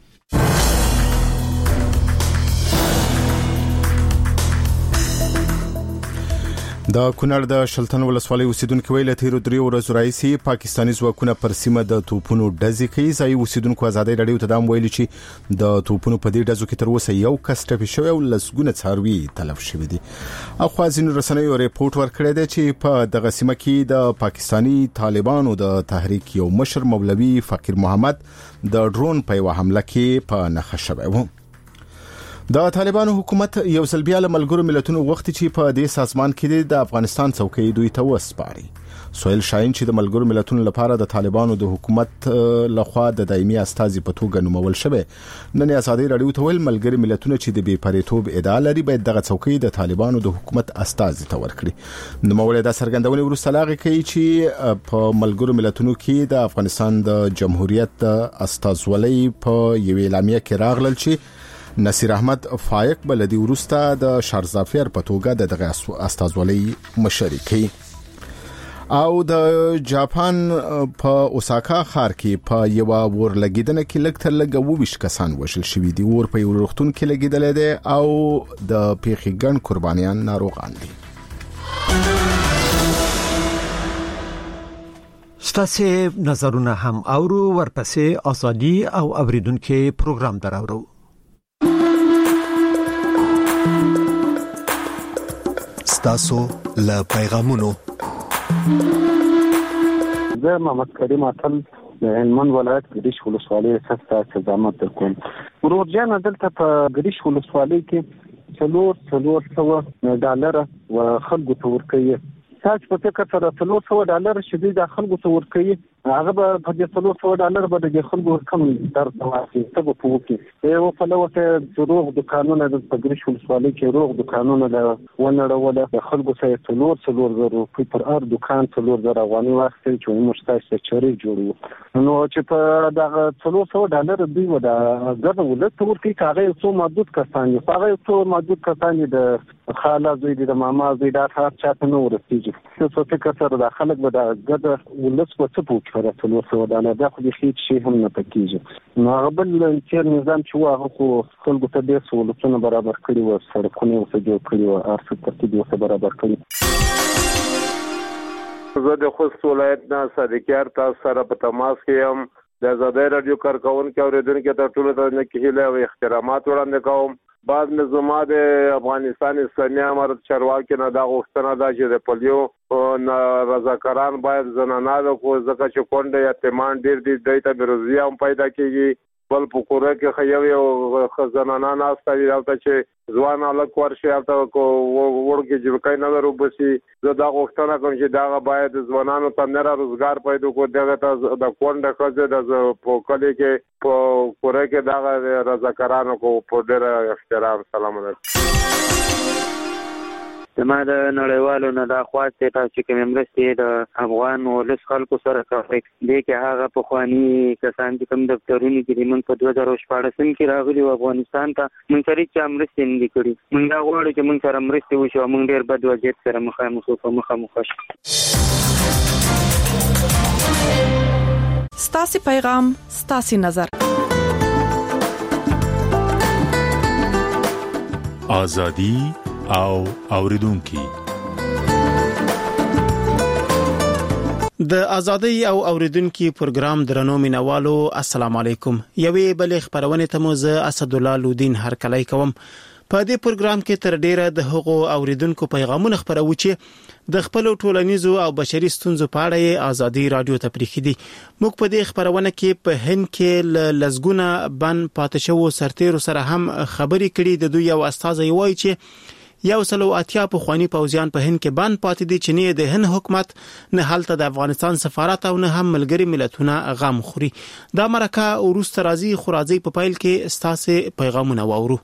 د کونړ د شلتن ولسوالۍ اوسیدونکو ویل تیر 3 ورځې راځي پاکستاني ځواکونه پر سیمه د توپونو ډزې کوي. ځای اوسیدونکو ازادي رادیو ته دام ویلي چې د توپونو په دې ډزو کې تر اوسه یو کس ټپي شوی او لسګونه څاروي تلف شوی دي. اخوازین رسنیو ریپورت ورکړی دی چې په دغه سیمه کې د پاکستاني طالبانو د تحریک یو مشر مولوي فقیر محمد د ډرون په یو حمله کې په نښه شوی و. د طالبانو حکومت یو ځل بیا له ملګرو ملتونو وخت چې په دې سازمان کې د افغانستان څوکۍ دوی ته وسپاري. سویل شاهین چې د ملګرو ملتونو لپاره د طالبانو د حکومت لخوا د دایمي استازي په توګه نومول شوی نن ازادي رادیو ته ویل ملګرو ملتونو چې د بې پریتوب ادعا لري باید دغه څوکۍ د طالبانو د حکومت استازي ته ورکړي. نومول د سرګندونې وروسته لاغي کوي چې په ملګرو ملتونو کې د افغانستان د جمهوریت استازولۍ په یو اعلامیه کې راغلل چې نصیر احمد فایق بلدی ورسته د شارزافیر په توګه دغه استازولۍ مشري کوي. او د جاپان په اوساکا ښار کې په یو ورلګیدنه کې لږ تر لږه 22 کسان وژل شوي دي. ور په یو روغتون کې لګیدل دي او د پیښې ګڼ قربانیان ناروغان دي. ستاسو نظرونه هم اورو ورپسې ازادي او اوریدونکو پروګرام دراورو. تاسو له پیغامونو زه محمد کریم اتل د هلمند ولایت ګریش ولسوالۍ څخه استعدامات کوم. ورور جان دلته په ګریش ولسوالۍ کې $400 و خلکو ته ورکوي. تاسو په فکر سره $400 شدي د خلکو ته ورکوي هغه به په دې $400 به د خلکو کم درته واسي ته په وکي یو په لوته روغ دکانونه د پګریش ولسوالۍ کې روغ دکانونه د ونړول د خلکو سره $400 پر هر دکان $400 افغاني واخلي چې موږ تاسو چاري جوړو. نو چې په دغه $400 دوی ودا غږ ولته ورکي کاغه څو محدود کسان دي هغه څو محدود کسان دي د خاله زوی دي د ماما زوی د هر چاته نو ورسیږي. څه فکر سره د خلک به د غږ ولس په څه پوښتنه $400 دا خو هیڅ شي هم نه پکېږي. نو هغه بل چې نظام چې هغه خو خلکو ته ډېر سہولتونه برابر کړي او سړکونه ورته جوړ کړي او ارڅ ترتیب ورته برابر کړي. زه د خوست ولایت نه صادقیار تاسو سره په تماس کې یم. د ازادي رادیو کارکونکو اوریدونکو ته ټول ته هیله او احترامات وړاندې کوم. بعد نظام د افغانستان اسلامي امارت چارواکي نه دا غوښتنه ده چې د پولیو رضاکاران باید زنانه د کو زکه چې کونډه یتیمان ډیر دي دایته بیروزي هم پیدا کیږي. بل په کوره کې خیو خزانانه ناستوي او ته چې ځوان الګ ورشي او ته ورګي جوړکای نه ورو بسي. زه دا غوښتنه کوم چې دا باید ځوانانو ته نه روزګار پیدا کو دغه ته د کونډه خزه د په کلی کې په کوره کې دا رضاکارانو کو په ډېر احترام. سلام علیکم. زما د نړیوالو نه دا خواسته تاسو چې کوم مرستې د افغان ولس خلکو سره کوي دې کې هغه په خواني کسان چې کوم دفترونه کې موږ په 2014 کې راغلي او افغانستان ته موږ سره چې مرستې نه کړې موږ دا غواړو چې موږ سره مرستې وشي او موږ ډېر بد وضعیت سره مخامخ شو. ستاسو پیغام ستاسو نظر ازادي او اوریدونکو د ازادي او اوریدونکو پروګرام درنو مینوالو السلام علیکم. یوې بلې خبرونه ته مو زه اسد الله لودین هرکلی کوم. په دې پروګرام کې تر ډیره د هغو اوریدونکو پیغامونه خبرو چې د خپل ټولنیزو او بشري ستونزو په اړه آزادي رادیو ته پریخي دي. موږ په دې خبرونه کې په هند کې لزګونه بن پاتشو سرتیرو سره هم خبرې کړې. د دوی یو استاد وایي چې یو سلو اتیا په خواني پوزیان په هند کې بند پاتې دي چې نه د هند حکومت نه حالت د افغانستان سفارت او نه هم ملګری ملتونه غم خوري. دا مرکه ورست راځي خورازي په پایل کې استاسه پیغامونه وورو.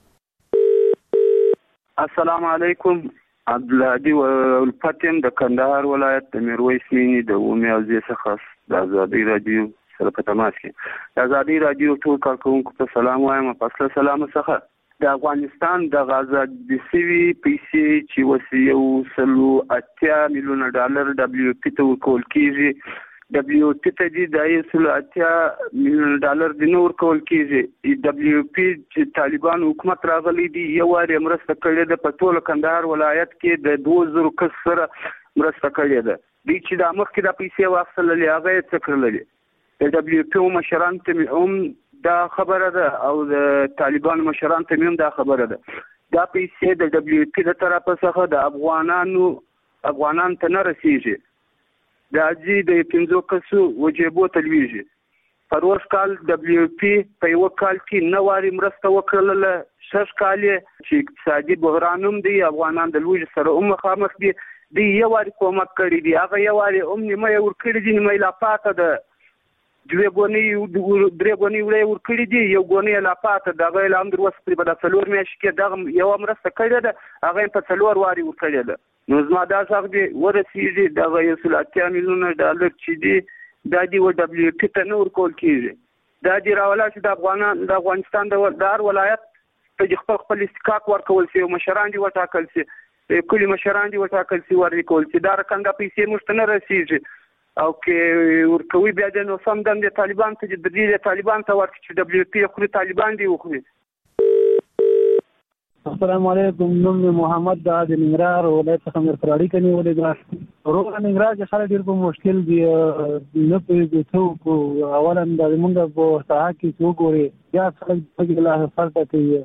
السلام علیکم. عبدالهادي ولپتیم د کندهار ولایت د میرویس مینی د اومي اوزي څخه د آزادي رادیو سره په تماس کې. د آزادي رادیو ټول کارکونکو ته سلام وایم. په اصل سلام څخه د افغانستان د غزا د سوي پیسې چې وسیو 180 میلیون ډالر دبليو پی ته ورکول کیږي. دبليو پی ته د 180 میلیون ډالر د نور کول کیږي. دبليو پی چې طالبان حکومت راغلي دي یو واری مرسته کړې ده په ټول کندهار ولایت کې د 2000 کس سره مرسته کړې ده. دوی چې د مخکې د پیسې واخللې هغه یې څکرلې. د دبليو پی مشران ته دا خبره ده او د طالبان مشران ته هم دا خبره ده. دا پیسې د دبليو پی له طرفه څخه د افغانان ته نه رسیږي. د اجي د 15 کسو وجيبو تلويږي. پروس کال دبليو پی په یو کال کې 9 واری مرسته وکړله. 6 کال چې اقتصادي بحرانوم دی افغانان د لوی سره مخامخ دي. دی یو واری کومک کړی دی. هغه یو واری نیمه ورکړي دي نیمه لا پاته ده. دوی غونی درې غونی ور کړی دي. یو غونی لا پاته دغه لام در وس په د څلور میاشتې کې دغه یو مرسته کړی ده هغه په څلور واری ور کړی ده. نو زما دا څنګه دی ورسیږي دغه 180 میلیون ډالر چې دی د دې و دبليو پی ته نور کول کیږي. دا دی راولا چې د افغانستان د دار ولایت ته خپل استحقاق ورکول شي. مشران دي وټاکل شي. کلی مشران دي وټاکل شي ورکول شي. دا رقم د پیسې مشتنه رسیږي او کې ورکوي بیا د نو سم د طالبان ته د دې طالبان ته ورکړي چې دبليو پی خو طالبان دی وخوري. السلام علیکم. نوم محمد د ننګرهار ولایت څخه مرکراړي کني ولې روغ ننګرهار چې خلک ډېر په مشکل دي نه پېږي څو اولا د موږ په ساحه کې څو ګوري یا خلک په لا فرق کوي.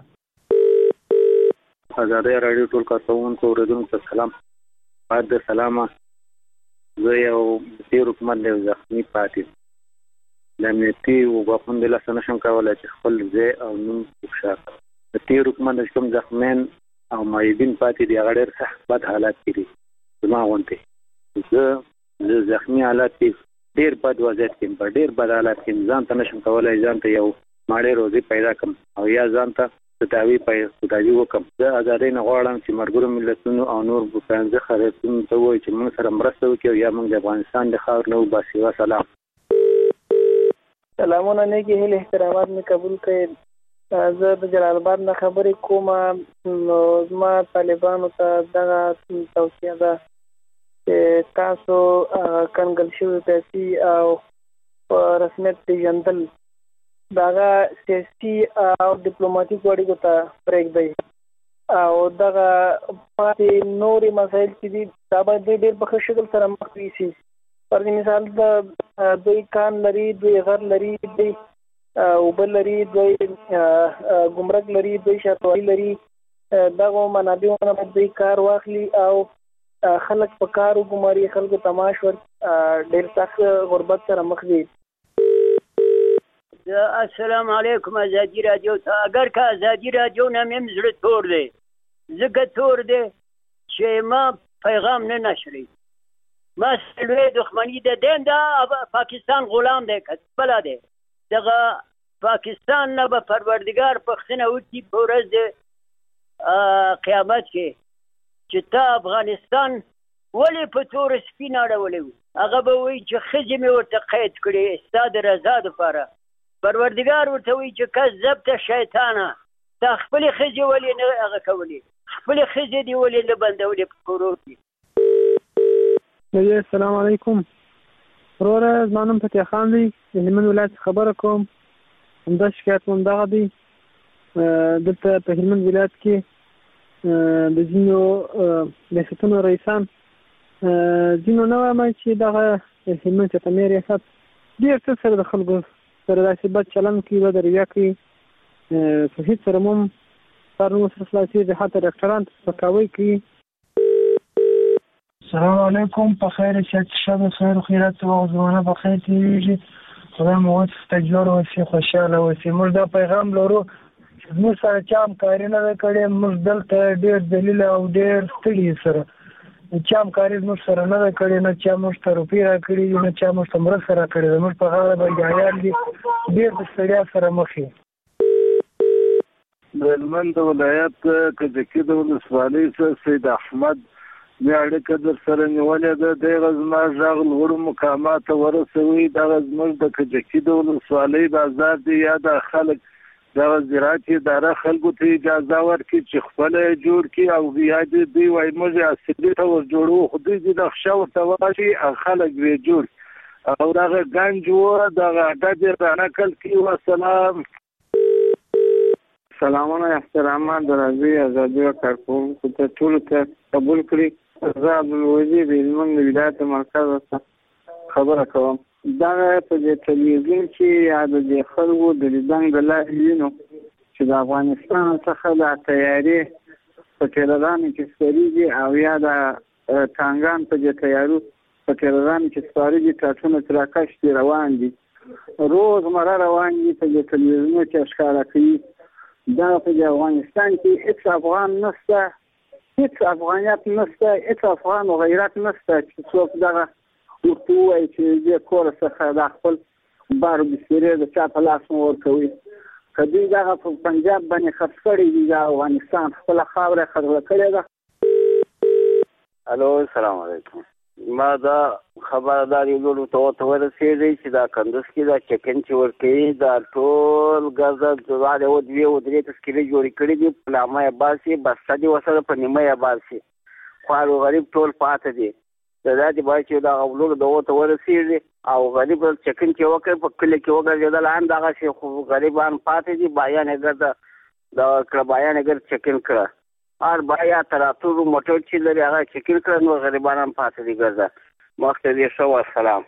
آزادي رادیو ټول کارکونکو اوریدونکو ته سلام. بعد سلامه زه یو تیر حکومت له ځخمي پاتې د امنیتي او غوښتنې د لاسه نشم کولای چې خپل ځای او نوم افشا کړم. د تیر حکومت د کوم ځخمین او مایدین پاتې دی هغه ډېر سخت بد حالات کې دي. زما غونډې زه ځخمي حالات کې ډېر بد وضعیت کې په ډېر بد حالات کې ځان ته نشم کولای ځان ته یو ماړې روزي پیدا کړم او یا ځان ته تداوی پیدا وکم. زه آزادۍ نه غواړم چې مرګرو ملتونو او نور بوتانځه خریدونکو ته وایي چې موږ سره مرسته وکړي یا موږ د افغانستان د خاور نه وباسي. سلام. سلامونه نیکی هیله احترامات می قبول کړئ. زه د جلال آباد نه خبرې کوم. نو زما طالبانو ته دغه توصیه ده چې تاسو کنګل شوي پیسې او په رسمیت پیژندل دغه سیاسي او ډیپلوماټیک اړیکو ته پرېږدئ او دغه پاتې نورې مسایل چې دي دا باید ډېر په ښه شکل سره مخ یوسي. پر مثال دوی کان لري، دوی غر لري، دوی اوبه لري، دوی ګمرک لري، دوی شاتوالي لري. دغه منابعونه باید دوی کار واخلي او خلک په کار وګماري. خلکو تماش ور ډېر سخت غربت سره مخ دي. السلام علیکم. آزادی رادیو ته اگر که آزادی رادیو نامیم زړه تور دی ځکه تور دی چې ما پیغام نه نشری. ما سلوی دښمنی د دین دا پاکستان غلام دی کسبله دی. دغه پاکستان نه به پروردگار پښتنه وکړي په ورځ د قیامت کې چې تا افغانستان ولې په تور سپین اړولی و. هغه به وایي چې ښځې مې ورته قید کړې ستا د رضا دپاره. پروردگار ورته وایي چې کذبت شیطانه تا خپلې ښځې ولې نه هغه کولې خپلې ښځې دې ولې نه بندولې په کورو کې. السلام علیکم. وروره زما نوم فتح خان دی. د هلمند ولایت خبره کوم. همدا شکایت مو همدغه دی. دلته په هلمند ولایت کې د ځینو ریاستونو رئیسان ځینو نه وایم چې دغه هلمند چتمې ریاست ډېر څه سره د خلکو سره داسې بد چلند کوي، بد رویه کوي. په هېڅ سره مو پرون سره خلاصي د حتی ډاکټران سپکاوي کوي. السلام علیکم، په خیر شب خیر و خیرات و زمانه بخیر تیریږي. خدای مو ته جوړ اوسې، خوشاله اوسې. موږ دا پیغام لرو چې موږ سره چا همکاري نه ده کړې. موږ دلته ډېر دلیل او ډېر ستړي سره چا همکاري موږ سره نه ده کړې، نه چا موږ ته روپۍ راکړي دي، نه چا موږ ته مرسته راکړې ده. موږ په غاړه بندیان دي، ډېر د ستړیا سره مخ یو. د هلمند ولایت کجکي د ولسوالۍ څخه سید احمد مې اړیکه در سره نیولې ده. دغه زما غږ لوړو مقاماتو ورسوي. دغه زموږ د کجکي د ولسوالۍ بازار دی یا د خلک دغه زراعتي اداره خلکو ته اجازه ورکړي چې خپل جوړ کړي او بیا دې دوی وایي موږ اصلي ته ورجوړو، خو دوی د نقشه ورته واشي او خلک یې جوړ او دغه ګنج و دغه اډه دې رانقل کړي. وسلام. سلامونه احترامات د راځي ازادي او کارکونکو ته ټولو ته قبول کړي. زه عبدالوزیر د هلمند ولایت مرکز څخه خبره کوم. دا په دې تلویزیون کې یا د دې خلکو د لیدنګ د لارې وینو چې د افغانستان څخه د تیاري په ټیلرانو کې سپریږي او یا د ټانګان په دې تیارو په ټیلرانو کې سپارېږي، ټاټونه تراکش دي روان دي، روزمره روان دي. په دې تلویزیون کې ښکاره کوي دا په افغانستان کې هیڅ افغان نشته، هیڅ افغانیت نشته، هیڅ افغان و غیرت نشته چې څوک دغه ورته ووایي چې دې کور څخه د خپل بار بسترې د چا په لاس مو ورکوي. که دوی دغه په پنجاب باندې خرڅ کړي دي، د افغانستان خپله خاوره یې خرڅه کړې ده. الو السلام علیکم. ما دا خبره دا ریډیو ته ورسېږي چې دا کندوز کې دا چکن چې ورکوي دا ټول ګزه د دوی او درې تسکیلې جوړې کړي دي، په نامه یې باسي، بسته دي ورسره په نیمه یې باسي، خوار و غریب ټول پاته دي. دا دې باید چې دا غولو د ته ورسېږي او غریب چکن چې وکړي په کلي کې وګرځېدل هم دغسې، خو غریبان پاتې دي. بایان یې ګرده د کړه، بایان یې ګرد چکن کړه، هر بایا تراتورو موټر چې لري هغه چکن کړه، نو غریبان هم پاتې دي ګرده. مخته دې ښه والسلام.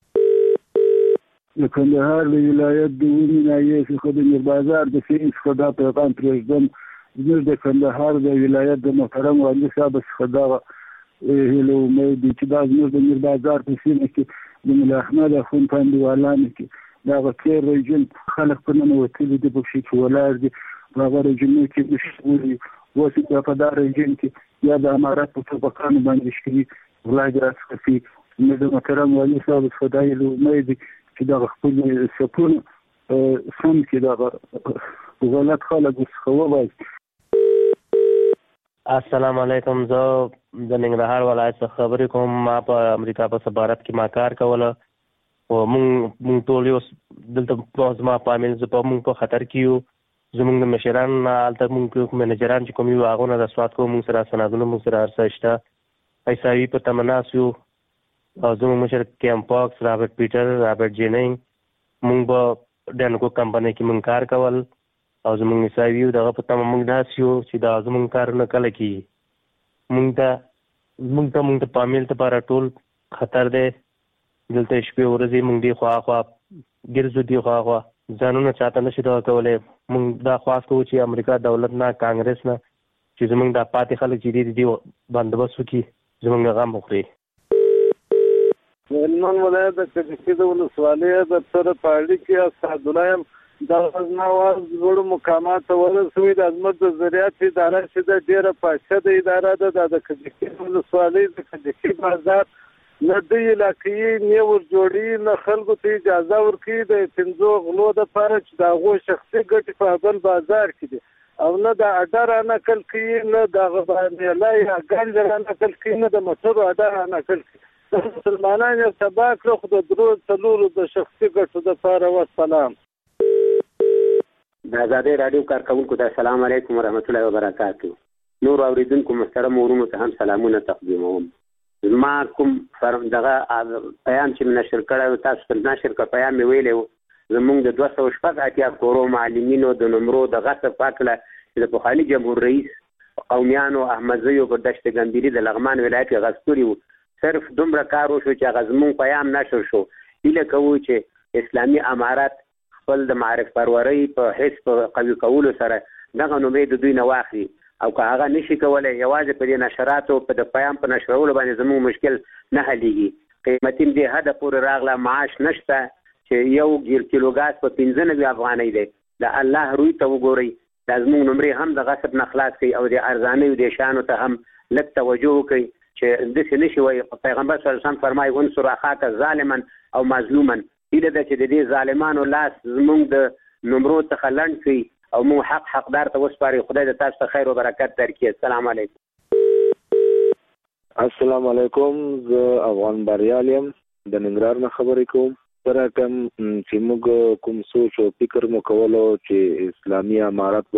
د کندهار د ولایت د ونې ناحیې څخه د میربازار د سیند څخه دا پیغام پرېږدم. زموږ د کندهار د ولایت د محترم والي صاحب څخه دغه هیله امید دي چې دا زموږ د میربازار په سیمه کې د ملا احمد اخوند په انډیوالانو کې دغه تېر رژیم خلک په ننوتلي دي، پکښې چې ولاړ دي په هغه رژیمونو کې مشغول دي. اوس بیا په دا رژیم کې یا د امارت په ټوپکانو باندې شکري غلا دې راڅخه کوي. زموږ د محترم والي صاحب څخه دا هیله امید دي چې دغه خپل سپونه سم کړي، دغه غلط خلک ورڅخه وباسي. السلام علیکم. زه د ننګرهار ولایت څخه خبرې کوم. ما په امریکا په سفارت کې ما کار کوله او مونږ ټول یو دلته زما فامیل زه په مونږ په خطر کې یو. زمونږ د مشران هلته مونږ منیجران چې کوم یو هغونه د سواد کوو، مونږ سره سندونه مونږ سره هر څه شته. ایساوي په تمناس یو او زمونږ مشر کیم پاکس، رابرټ پیټر، رابرټ جیننګ. مونږ په ډینکو کمپنۍ کې مونږ کار کول او زمونږ ایساوي یو دغه په تمه مونږ داسې یو چې دا زمونږ کارونه کله کېږي. مونږ ته فامیل لپاره ټول خطر دی. دلته شپې ورځې مونږ دی خواخوا ګرځو، دی خواخوا ځانونه چاته نشي دغه کولی. مونږ دا خواست کوو چې امریکا دولت نه، کانګرس نه، چې زمونږ دا پاتې خلک چې دي بندوبست وکړي، زمونږ غم وخوري. د هلمند ولایت د کجکي د ولسوالۍ د سره په اړیکې اسعدالله یم دغه زما اواز لوړو مقاماتو ته ورسوي. د زموږ د زراعت اداره چې ده ډېره پاشده اداره ده. دا د کجکي ولسوالۍ د کجکي بازار نه دوی علاقې نه ورجوړي، نه خلکو ته اجازه ورکوي د پنځو غلو دپاره چې د هغو شخصي ګټې په بل بازار کې دي، او نه د اډه رانقل کوي، نه دغه میله یا ګنج رانقل کوي، نه د موټرو اډه رانقل کوي. مسلمانان یې تباه کړه، خو د درو څلورو د شخصي ګټو دپاره. وسلام. د ازادۍ راډیو کارکوونکو ته السلام علیکم ورحمت الله وبرکاتو. نور اوریدونکو محترم ورونو ته هم سلامونه تقدیموم. زما کوم دغه پیام چې نشر کړی، تاسو ته نشر کړ پیام مې ویلی و، زمونږ د 280 کورو معلمینو د نمرو د غصب په هکله چې د پخواني جمهور رئیس قومیانو احمدزیو په دشت ګمبیري د لغمان ولایت کې غصب کړي وو. صرف دومره کار وشو چې هغه زمونږ پیام نشر شو. هیله کوو چې اسلامي امارت خپل د معرف پروري په حس په قوي کولو سره دغه نومې د دوی نه واخلي او که هغه نشي کولای یوازې په دې نشراتو په د پیام په نشرولو باندې زموږ مشکل نه حلېږي قیمتي دې حد پورې راغله معاش نشته چې یو کیلو ګاز په 95 افغانۍ دی د الله روی ته وګورئ دا زموږ نمرې هم د غصب نه خلاص کړي او د ارزانۍ د شانو ته هم لږ توجه وکړي چې داسې نشي وایي پیغمبر صلی الله علیه وسلم فرمایي انصر اخاک ظالما او مظلوما هیله ده چې د دې ظالمانو لاس زموږ د نمرو څخه لنډ کړي او موږ حقدار ته وسپاري خدای د تاسو ته خیر او برکت درکړي السلام علیکم السلام علیکم زه افغان بریال یم د ننګرهار نه خبرې کوم سره کوم چې موږ کوم سوچ او فکر مو کولو چې اسلامي امارت